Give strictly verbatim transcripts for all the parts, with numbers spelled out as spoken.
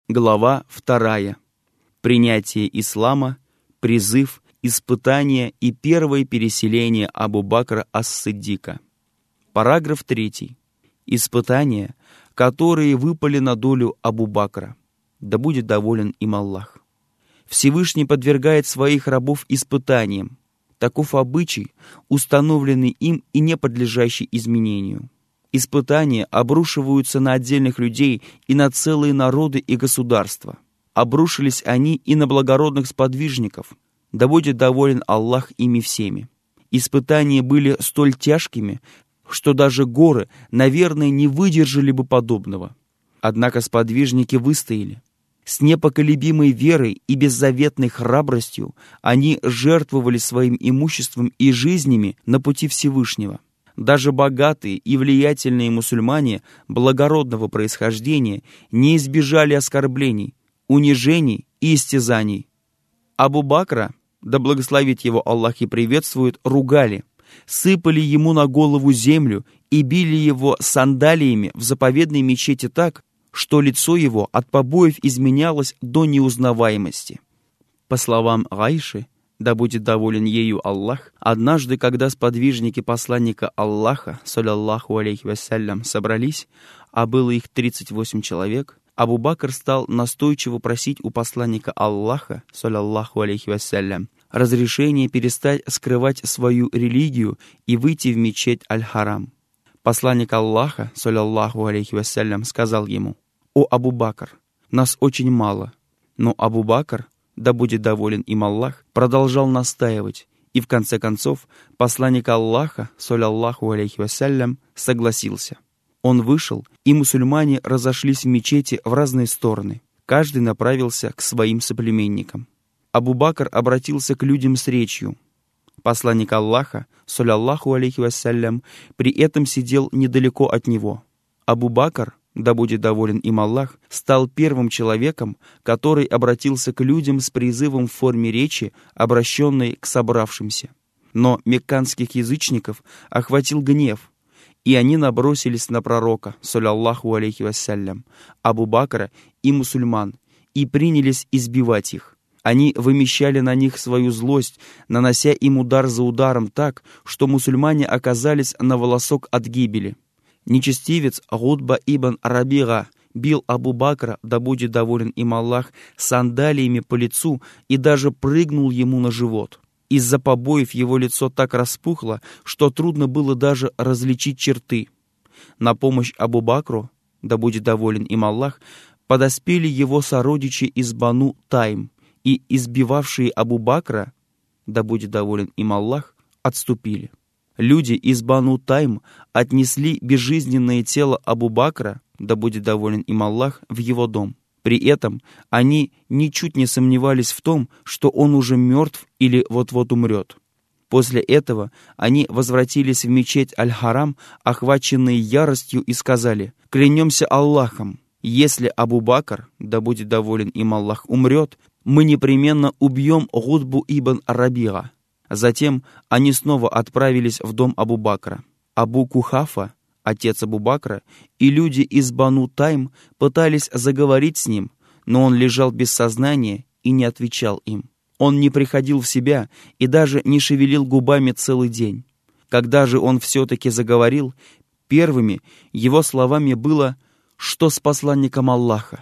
Глава вторая. Принятие ислама, призыв, испытание и первое переселение Абу-Бакра ас-Сиддика. Параграф третий. Испытания, которые выпали на долю Абу-Бакра. Да будет доволен им Аллах. Всевышний подвергает своих рабов испытаниям. Таков обычай, установленный им и не подлежащий изменению. Испытания обрушиваются на отдельных людей и на целые народы и государства. Обрушились они и на благородных сподвижников. Да будет доволен Аллах ими всеми. Испытания были столь тяжкими, что даже горы, наверное, не выдержали бы подобного. Однако сподвижники выстояли. С непоколебимой верой и беззаветной храбростью они жертвовали своим имуществом и жизнями на пути Всевышнего. Даже богатые и влиятельные мусульмане благородного происхождения не избежали оскорблений, унижений и истязаний. Абу-Бакра, да благословит его Аллах и приветствует, ругали, сыпали ему на голову землю и били его сандалиями в заповедной мечети так, что лицо его от побоев изменялось до неузнаваемости. По словам Аиши, да будет доволен ею Аллах, однажды, когда сподвижники посланника Аллаха, саллаллаху алейхи вассалям, собрались, а было их тридцать восемь человек, Абу-Бакр стал настойчиво просить у посланника Аллаха, саллаллаху алейхи вассалям, разрешение перестать скрывать свою религию и выйти в мечеть Аль-Харам. Посланник Аллаха, саллаллаху алейхи вассалям, сказал ему: «О Абу-Бакр, нас очень мало». Но Абу-Бакр, да будет доволен им Аллах, продолжал настаивать, и в конце концов посланник Аллаха, саллаллаху алейхи вассалям, согласился. Он вышел, и мусульмане разошлись в мечети в разные стороны. Каждый направился к своим соплеменникам. Абу-Бакр обратился к людям с речью. Посланник Аллаха, саллаллаху алейхи вассалям, при этом сидел недалеко от него. Абу-Бакр, да будет доволен им Аллах, стал первым человеком, который обратился к людям с призывом в форме речи, обращенной к собравшимся. Но мекканских язычников охватил гнев, и они набросились на пророка, саллаллаху алейхи вассалям, Абу-Бакра и мусульман, и принялись избивать их. Они вымещали на них свою злость, нанося им удар за ударом так, что мусульмане оказались на волосок от гибели. Нечестивец Гутба ибн Рабига бил Абу-Бакра, да будет доволен им Аллах, сандалиями по лицу и даже прыгнул ему на живот. Из-за побоев его лицо так распухло, что трудно было даже различить черты. На помощь Абу-Бакру, да будет доволен им Аллах, подоспели его сородичи из Бану Тайм, и избивавшие Абу-Бакра, да будет доволен им Аллах, отступили. Люди из Бану Тайм отнесли безжизненное тело Абу-Бакра, да будет доволен им Аллах, в его дом. При этом они ничуть не сомневались в том, что он уже мертв или вот-вот умрет. После этого они возвратились в мечеть Аль-Харам, охваченные яростью, и сказали: «Клянемся Аллахом, если Абу-Бакр, да будет доволен им Аллах, умрет, мы непременно убьем Гутбу ибн Рабига». Затем они снова отправились в дом Абу-Бакра. Абу-Кухафа, отец Абу-Бакра, и люди из Бану Тайм пытались заговорить с ним, но он лежал без сознания и не отвечал им. Он не приходил в себя и даже не шевелил губами целый день. Когда же он все-таки заговорил, первыми его словами было: «Что с посланником Аллаха?»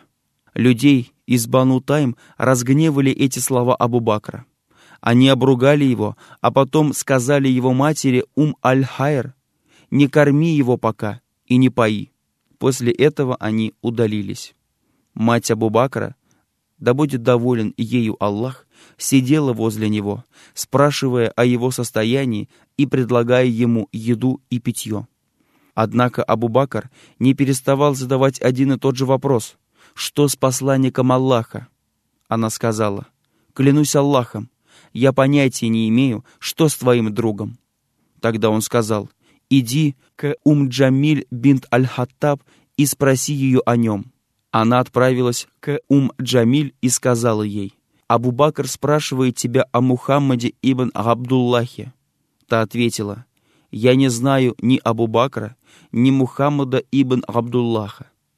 Людей из Бану Тайм разгневали эти слова Абу-Бакра. Они обругали его, а потом сказали его матери Ум-аль-Хайр: «Не корми его пока и не пои». После этого они удалились. Мать Абу-Бакра, да будет доволен ею Аллах, сидела возле него, спрашивая о его состоянии и предлагая ему еду и питье. Однако Абу-Бакр не переставал задавать один и тот же вопрос: «Что с посланником Аллаха?» Она сказала: «Клянусь Аллахом, я понятия не имею, что с твоим другом». Тогда он сказал: «Иди к Ум-Джамиль бинт Аль-Хаттаб и спроси ее о нем». Она отправилась к Ум-Джамиль и сказала ей: «Абу-Бакр спрашивает тебя о Мухаммаде ибн Абдуллахе». Та ответила: «Я не знаю ни Абу-Бакра, ни Мухаммада ибн Абдуллаха».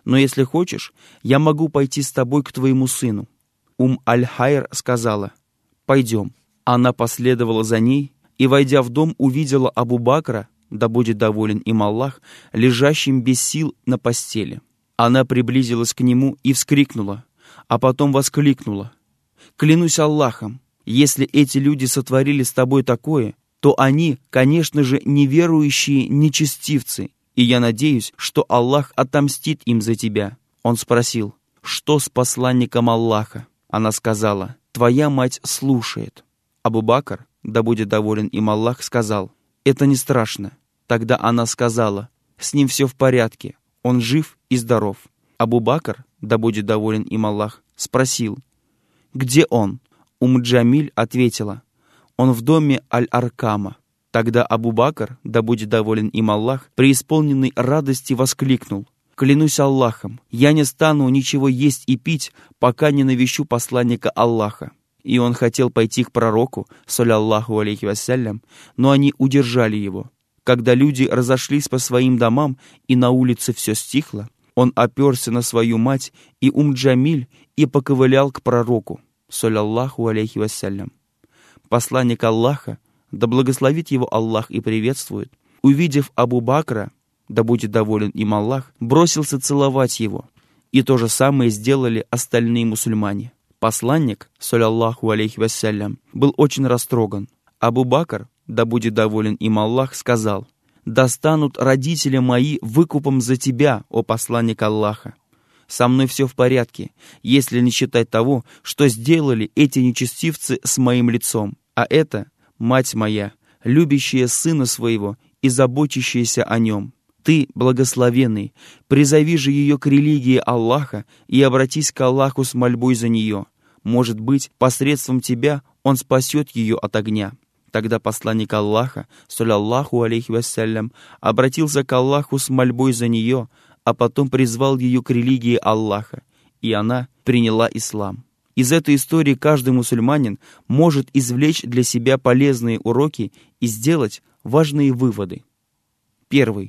Но если хочешь, я могу пойти с тобой к твоему сыну». Ум аль-Хайр сказала: «Пойдем». Она последовала за ней и, войдя в дом, увидела Абу Бакра, да будет доволен им Аллах, лежащим без сил на постели. Она приблизилась к нему и вскрикнула, а потом воскликнула: «Клянусь Аллахом, если эти люди сотворили с тобой такое, то они, конечно же, неверующие нечестивцы, и я надеюсь, что Аллах отомстит им за тебя». Он спросил: «Что с посланником Аллаха?» Она сказала: «Твоя мать слушает». Абу Бакр, да будет доволен им Аллах, сказал: «Это не страшно». Тогда она сказала: «С ним все в порядке, он жив и здоров». Абу Бакр, да будет доволен им Аллах, спросил: «Где он?» Ум Джамиль ответила: «Он в доме Аль-Аркама». Тогда Абу Бакр, да будет доволен им Аллах, преисполненный радости воскликнул: «Клянусь Аллахом, я не стану ничего есть и пить, пока не навещу посланника Аллаха». И он хотел пойти к пророку, саллаллаху алейхи вассалям, но они удержали его. Когда люди разошлись по своим домам и на улице все стихло, он оперся на свою мать и Ум Джамиль и поковылял к пророку, саллаллаху алейхи вассалям. Посланник Аллаха, да благословит его Аллах и приветствует, увидев Абу Бакра, да будет доволен им Аллах, бросился целовать его. И то же самое сделали остальные мусульмане. Посланник, саллаллаху алейхи вассалям, был очень растроган. Абу Бакр, да будет доволен им Аллах, сказал: «Да станут родители мои выкупом за тебя, о посланник Аллаха. Со мной все в порядке, если не считать того, что сделали эти нечестивцы с моим лицом. А это мать моя, любящая сына своего и заботящаяся о нем. Ты, благословенный, призови же ее к религии Аллаха и обратись к Аллаху с мольбой за нее. Может быть, посредством тебя он спасет ее от огня». Тогда посланник Аллаха, саллаллаху алейхи вассалям, обратился к Аллаху с мольбой за нее, а потом призвал ее к религии Аллаха, и она приняла ислам. Из этой истории каждый мусульманин может извлечь для себя полезные уроки и сделать важные выводы. Первый.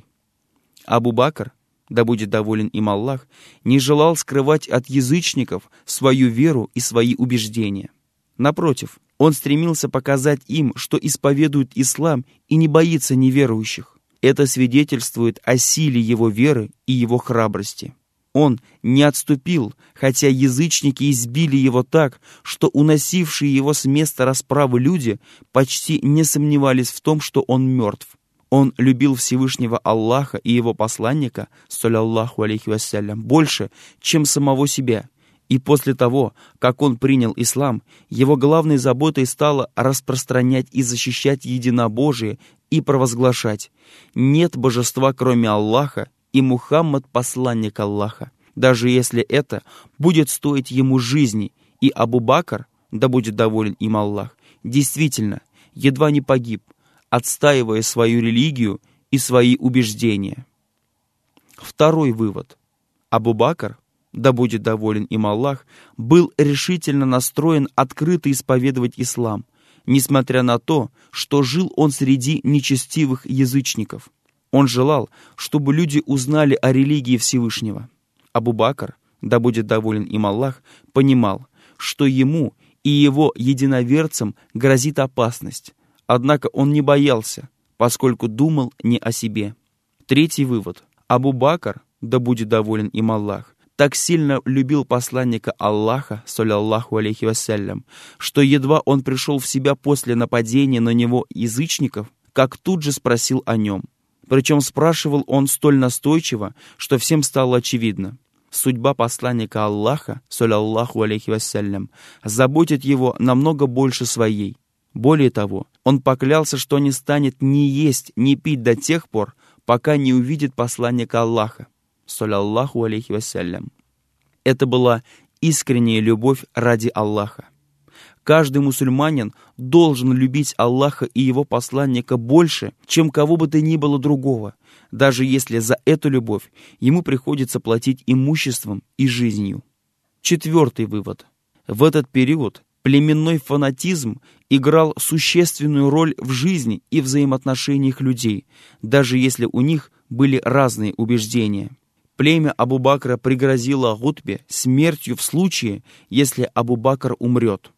Абу Бакр, да будет доволен им Аллах, не желал скрывать от язычников свою веру и свои убеждения. Напротив, он стремился показать им, что исповедует ислам и не боится неверующих. Это свидетельствует о силе его веры и его храбрости. Он не отступил, хотя язычники избили его так, что уносившие его с места расправы люди почти не сомневались в том, что он мертв. Он любил Всевышнего Аллаха и его посланника, саллаллаху алейхи вассалям, больше, чем самого себя. И после того, как он принял ислам, его главной заботой стало распространять и защищать единобожие и провозглашать: нет божества, кроме Аллаха, и Мухаммад — посланник Аллаха, даже если это будет стоить ему жизни. И Абу Бакр, да будет доволен им Аллах, действительно едва не погиб, отстаивая свою религию и свои убеждения. Второй вывод. Абу Бакр, да будет доволен им Аллах, был решительно настроен открыто исповедовать ислам, несмотря на то, что жил он среди нечестивых язычников. Он желал, чтобы люди узнали о религии Всевышнего. Абу Бакр, да будет доволен им Аллах, понимал, что ему и его единоверцам грозит опасность, однако он не боялся, поскольку думал не о себе. Третий вывод. Абу Бакр, да будет доволен им Аллах, так сильно любил посланника Аллаха, саллаллаху алейхи вассалям, что едва он пришел в себя после нападения на него язычников, как тут же спросил о нем. Причем спрашивал он столь настойчиво, что всем стало очевидно: судьба посланника Аллаха, саллаллаху алейхи вассалям, заботит его намного больше своей. Более того, он поклялся, что не станет ни есть, ни пить до тех пор, пока не увидит посланника Аллаха, саллаллаху алейхи вассалям. Это была искренняя любовь ради Аллаха. Каждый мусульманин должен любить Аллаха и его посланника больше, чем кого бы то ни было другого, даже если за эту любовь ему приходится платить имуществом и жизнью. Четвертый вывод. В этот период племенной фанатизм играл существенную роль в жизни и взаимоотношениях людей, даже если у них были разные убеждения. Племя Абу-Бакра пригрозило Гутбе смертью в случае, если Абу-Бакр умрет.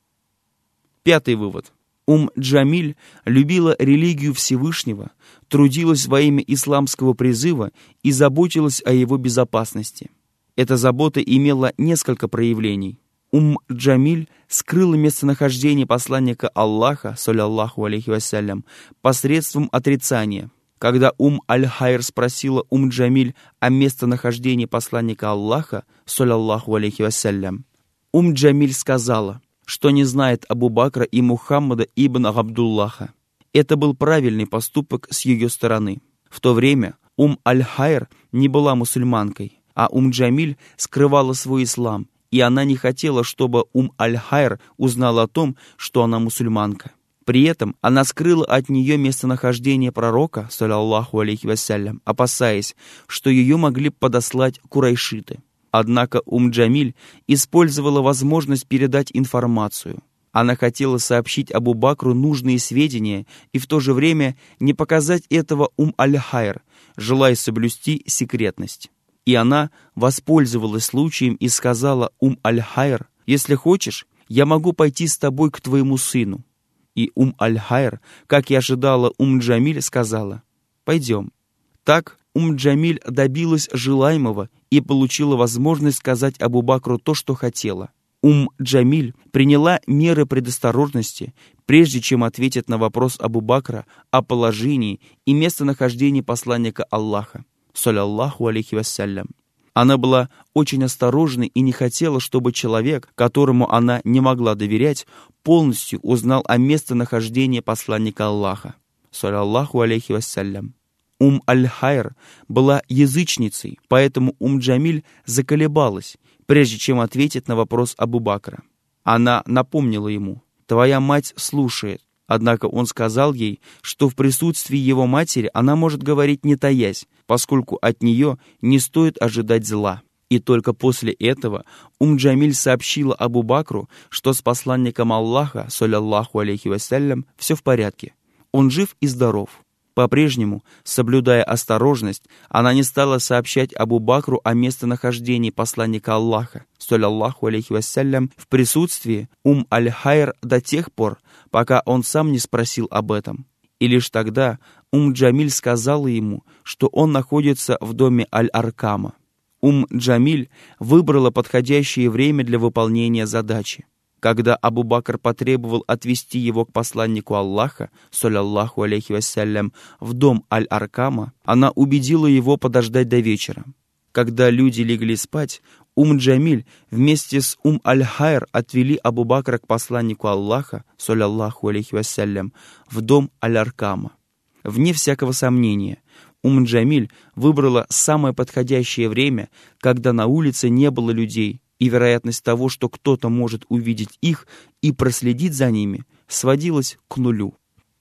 Пятый вывод. Ум-Джамиль любила религию Всевышнего, трудилась во имя исламского призыва и заботилась о его безопасности. Эта забота имела несколько проявлений. Ум-Джамиль скрыла местонахождение посланника Аллаха, саллаллаху алейхи вассалям, посредством отрицания. Когда Ум-Аль-Хайр спросила Ум-Джамиль о местонахождении посланника Аллаха, саллаллаху алейхи вассалям, Ум-Джамиль сказала, что не знает Абу-Бакра и Мухаммада ибн Абдуллаха. Это был правильный поступок с ее стороны. В то время Ум-Аль-Хайр не была мусульманкой, а Ум-Джамиль скрывала свой ислам, и она не хотела, чтобы Ум-Аль-Хайр узнала о том, что она мусульманка. При этом она скрыла от нее местонахождение пророка, саллаллаху алейхи вассалям, опасаясь, что ее могли подослать курайшиты. Однако Ум-Джамиль использовала возможность передать информацию. Она хотела сообщить Абу-Бакру нужные сведения и в то же время не показать этого Ум-Аль-Хайр, желая соблюсти секретность. И она воспользовалась случаем и сказала Ум-Аль-Хайр: «Если хочешь, я могу пойти с тобой к твоему сыну». И Ум-Аль-Хайр, как и ожидала Ум-Джамиль, сказала: «Пойдем». Так Ум-Джамиль добилась желаемого и получила возможность сказать Абу-Бакру то, что хотела. Ум-Джамиль приняла меры предосторожности, прежде чем ответить на вопрос Абу-Бакра о положении и местонахождении посланника Аллаха, саллаллаху алейхи вассалям. Она была очень осторожной и не хотела, чтобы человек, которому она не могла доверять, полностью узнал о местонахождении посланника Аллаха, саллаллаху алейхи вассалям. Ум-Аль-Хайр была язычницей, поэтому Ум-Джамиль заколебалась, прежде чем ответить на вопрос Абу-Бакра. Она напомнила ему: «Твоя мать слушает». Однако он сказал ей, что в присутствии его матери она может говорить не таясь, поскольку от нее не стоит ожидать зла. И только после этого Ум-Джамиль сообщила Абу-Бакру, что с посланником Аллаха, саллаллаху алейхи вассалям, все в порядке. Он жив и здоров. По-прежнему, соблюдая осторожность, она не стала сообщать Абу-Бакру о местонахождении посланника Аллаха, саллаллаху алейхи вассалям, в присутствии Ум-Аль-Хайр до тех пор, пока он сам не спросил об этом. И лишь тогда Ум-Джамиль сказала ему, что он находится в доме Аль-Аркама. Ум-Джамиль выбрала подходящее время для выполнения задачи. Когда Абу-Бакр потребовал отвести его к посланнику Аллаха, саллаллаху алейхи вассалям, в дом Аль-Аркама, она убедила его подождать до вечера. Когда люди легли спать, Ум-Джамиль вместе с Ум-Аль-Хайр отвели Абу-Бакра к посланнику Аллаха, саллаллаху алейхи вассалям, в дом Аль-Аркама. Вне всякого сомнения, Ум-Джамиль выбрала самое подходящее время, когда на улице не было людей, и вероятность того, что кто-то может увидеть их и проследить за ними, сводилась к нулю.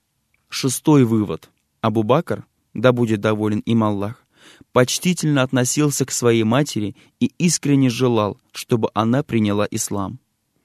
Шестой вывод. Абу-Бакр, да будет доволен им Аллах, почтительно относился к своей матери и искренне желал, чтобы она приняла ислам.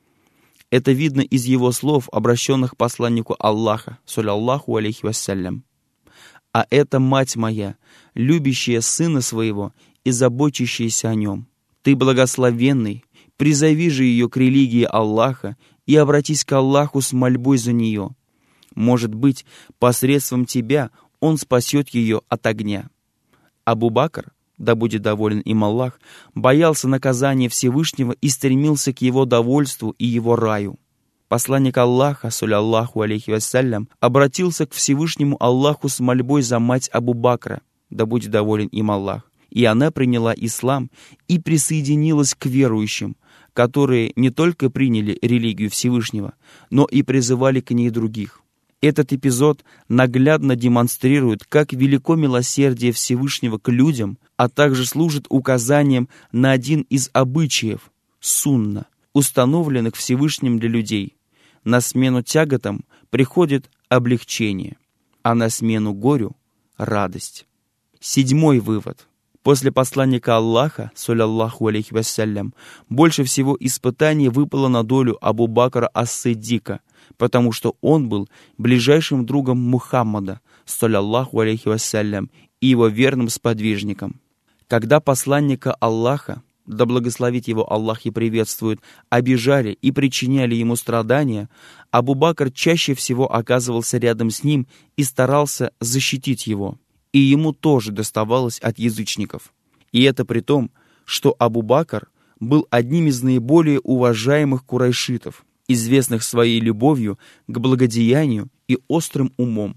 Это видно из его слов, обращенных к посланнику Аллаха, саллаллаху алейхи вассалям. «А это мать моя, любящая сына своего и заботящаяся о нем. Ты благословенный, призови же ее к религии Аллаха и обратись к Аллаху с мольбой за нее. Может быть, посредством тебя он спасет ее от огня». Абу-Бакр, да будет доволен им Аллах, боялся наказания Всевышнего и стремился к его довольству и его раю. Посланник Аллаха, саллаллаху алейхи вассалям, обратился к Всевышнему Аллаху с мольбой за мать Абу-Бакра, да будет доволен им Аллах. И она приняла ислам и присоединилась к верующим, которые не только приняли религию Всевышнего, но и призывали к ней других. Этот эпизод наглядно демонстрирует, как велико милосердие Всевышнего к людям, а также служит указанием на один из обычаев – сунна, установленных Всевышним для людей. На смену тяготам приходит облегчение, а на смену горю – радость. Седьмой вывод. После посланника Аллаха, саллаллаху алейхи вассалям, больше всего испытаний выпало на долю Абу-Бакра ас-Сиддика, потому что он был ближайшим другом Мухаммада, саллаллаху алейхи вассалям, и его верным сподвижником. Когда посланника Аллаха, да благословит его Аллах и приветствует, обижали и причиняли ему страдания, Абу-Бакр чаще всего оказывался рядом с ним и старался защитить его. И ему тоже доставалось от язычников. И это при том, что Абу-Бакр был одним из наиболее уважаемых курайшитов, известных своей любовью к благодеянию и острым умом.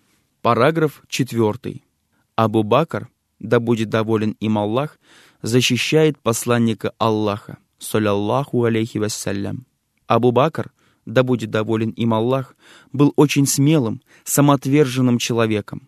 Параграф четвертый. Абу-Бакр, да будет доволен им Аллах, защищает посланника Аллаха, саллаллаху алейхи вассалям. Абу-Бакр, да будет доволен им Аллах, был очень смелым, самоотверженным человеком.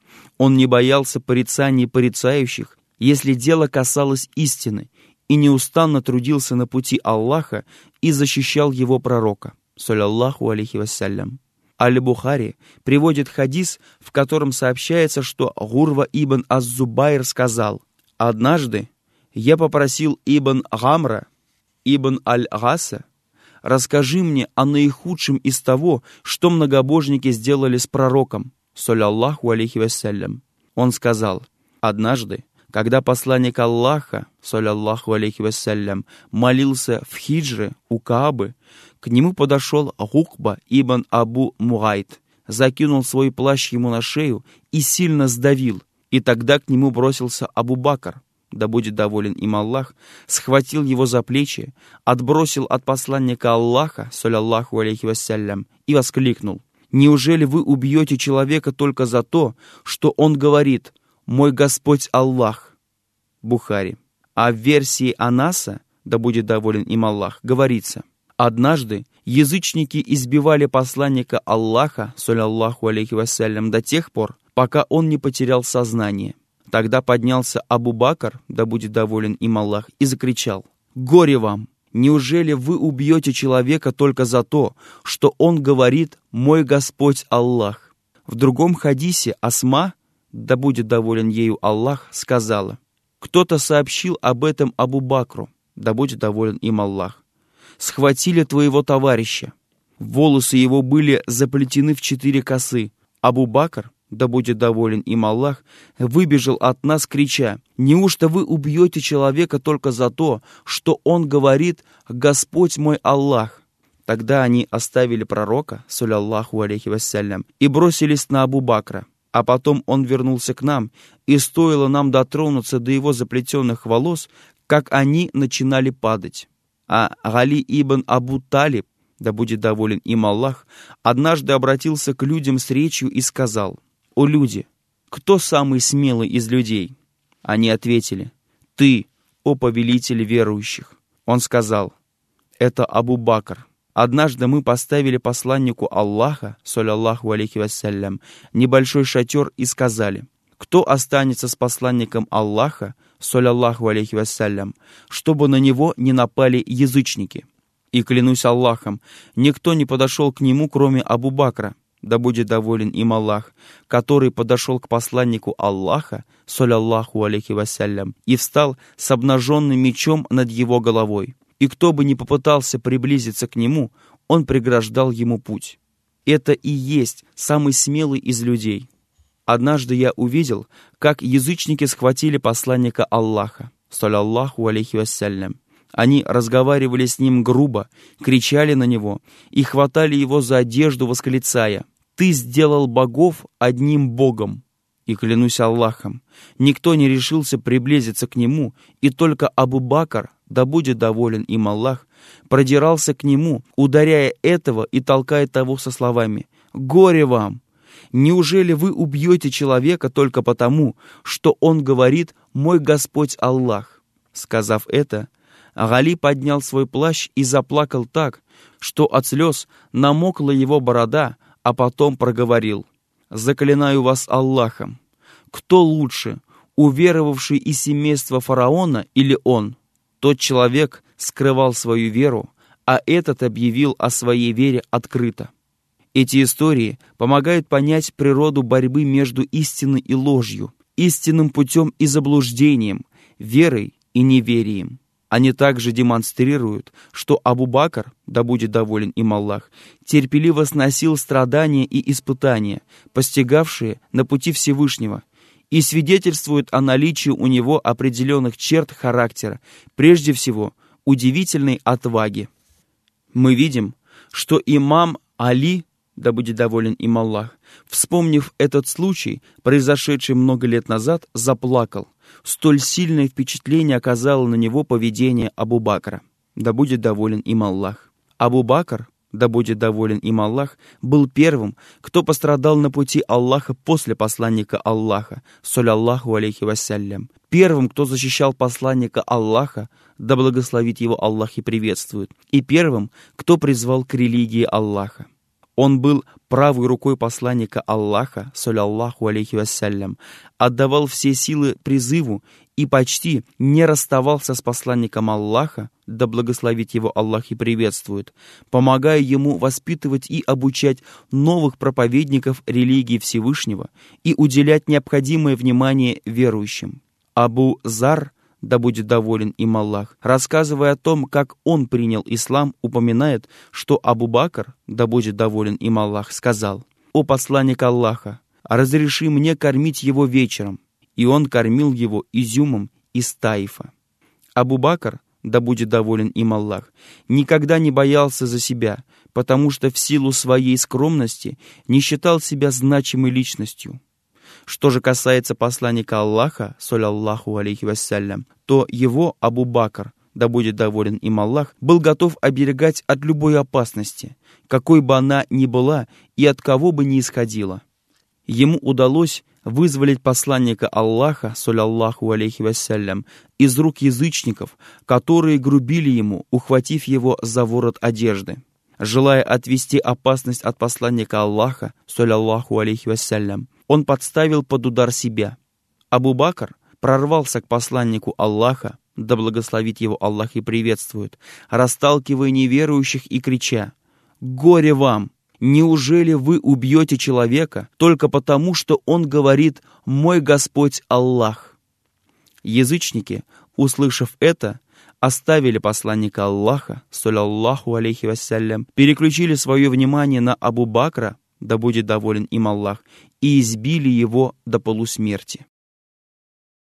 Он не боялся порицаний порицающих, если дело касалось истины, и неустанно трудился на пути Аллаха и защищал его пророка, саллаллаху алейхи вассалям. Аль-Бухари приводит хадис, в котором сообщается, что Гурва ибн аз-Зубайр сказал: «Однажды я попросил ибн Гамра, ибн Аль-Гаса, расскажи мне о наихудшем из того, что многобожники сделали с пророком, саллаллаху алейхи вассалям». Он сказал: «Однажды, когда посланник Аллаха, саллаллаху алейхи вассалям, молился в хиджре у Каабы, к нему подошел Гукба ибн Абу Мугайт, закинул свой плащ ему на шею и сильно сдавил, и тогда к нему бросился Абу-Бакр, да будет доволен им Аллах, схватил его за плечи, отбросил от посланника Аллаха, саллаллаху алейхи вассалям, и воскликнул: «Неужели вы убьете человека только за то, что он говорит: «Мой Господь Аллах»?» Бухари. А в версии Анаса, да будет доволен им Аллах, говорится: «Однажды язычники избивали посланника Аллаха, саллаллаху алейхи вассалям, до тех пор, пока он не потерял сознание. Тогда поднялся Абу-Бакр, да будет доволен им Аллах, и закричал: «Горе вам! Неужели вы убьете человека только за то, что он говорит: «Мой Господь Аллах»?» В другом хадисе Асма, да будет доволен ею Аллах, сказала: «Кто-то сообщил об этом Абу-Бакру, да будет доволен им Аллах. Схватили твоего товарища. Волосы его были заплетены в четыре косы. Абу-Бакр, да будет доволен им Аллах, выбежал от нас, крича: «Неужто вы убьете человека только за то, что он говорит: Господь мой Аллах?» Тогда они оставили пророка, саллаллаху алейхи вассалям, и бросились на Абу-Бакра. А потом он вернулся к нам, и стоило нам дотронуться до его заплетенных волос, как они начинали падать. А Гали ибн Абу Талиб, да будет доволен им Аллах, однажды обратился к людям с речью и сказал: «О люди, кто самый смелый из людей?» Они ответили: «Ты, о повелитель верующих». Он сказал: «Это Абу-Бакр. Однажды мы поставили посланнику Аллаха, саллаллаху алейхи вассалям, небольшой шатер и сказали: кто останется с посланником Аллаха, саллаллаху алейхи вассалям, чтобы на него не напали язычники. И клянусь Аллахом, никто не подошел к нему, кроме Абу-Бакра, да будет доволен им Аллах, который подошел к посланнику Аллаха, саллаллаху алейхи вассалям, и встал с обнаженным мечом над его головой. И кто бы ни попытался приблизиться к нему, он преграждал ему путь. Это и есть самый смелый из людей. Однажды я увидел, как язычники схватили посланника Аллаха, саллаллаху алейхи вассалям. Они разговаривали с ним грубо, кричали на него и хватали его за одежду, восклицая: «Ты сделал богов одним богом!» И клянусь Аллахом, никто не решился приблизиться к нему, и только Абу-Бакр, да будет доволен им Аллах, продирался к нему, ударяя этого и толкая того со словами: «Горе вам! Неужели вы убьете человека только потому, что он говорит: «Мой Господь Аллах»?» Сказав это, Гали поднял свой плащ и заплакал так, что от слез намокла его борода, а потом проговорил: «Заклинаю вас Аллахом, кто лучше, уверовавший из семейства фараона или он?» Тот человек скрывал свою веру, а этот объявил о своей вере открыто. Эти истории помогают понять природу борьбы между истиной и ложью, истинным путем и заблуждением, верой и неверием. Они также демонстрируют, что Абу-Бакр, да будет доволен им Аллах, терпеливо сносил страдания и испытания, постигавшие на пути Всевышнего, и свидетельствует о наличии у него определенных черт характера, прежде всего, удивительной отваги. Мы видим, что имам Али, да будет доволен им Аллах, вспомнив этот случай, произошедший много лет назад, заплакал. Столь сильное впечатление оказало на него поведение Абу Бакра, да будет доволен им Аллах. Абу Бакр, да будет доволен им Аллах, был первым, кто пострадал на пути Аллаха после посланника Аллаха, саллаллаху алейхи вассалям. Первым, кто защищал посланника Аллаха, да благословит его Аллах и приветствует, и первым, кто призвал к религии Аллаха. Он был правой рукой посланника Аллаха, саллаллаху алейхи вассалям, отдавал все силы призыву и почти не расставался с посланником Аллаха, да благословит его Аллах и приветствует, помогая ему воспитывать и обучать новых проповедников религии Всевышнего и уделять необходимое внимание верующим. Абу Зар, да будет доволен им Аллах, рассказывая о том, как он принял ислам, упоминает, что Абу Бакр, да будет доволен им Аллах, сказал: «О посланник Аллаха, разреши мне кормить его вечером». И он кормил его изюмом из Таифа. Абу Бакр, да будет доволен им Аллах, никогда не боялся за себя, потому что в силу своей скромности не считал себя значимой личностью. Что же касается посланника Аллаха, саллаллаху алейхи вассалям, то его Абу Бакр, да будет доволен им Аллах, был готов оберегать от любой опасности, какой бы она ни была и от кого бы ни исходила. Ему удалось вызволить посланника Аллаха, саллаллаху алейхи вассалям, из рук язычников, которые грубили ему, ухватив его за ворот одежды. Желая отвести опасность от посланника Аллаха, саллаллаху алейхи вассалям, он подставил под удар себя. Абу Бакр прорвался к посланнику Аллаха, да благословит его Аллах и приветствует, расталкивая неверующих и крича: «Горе вам! Неужели вы убьете человека только потому, что он говорит «Мой Господь Аллах»?» Язычники, услышав это, оставили посланника Аллаха, саллаллаху алейхи вассалям, переключили свое внимание на Абу Бакра, да будет доволен им Аллах, и избили его до полусмерти.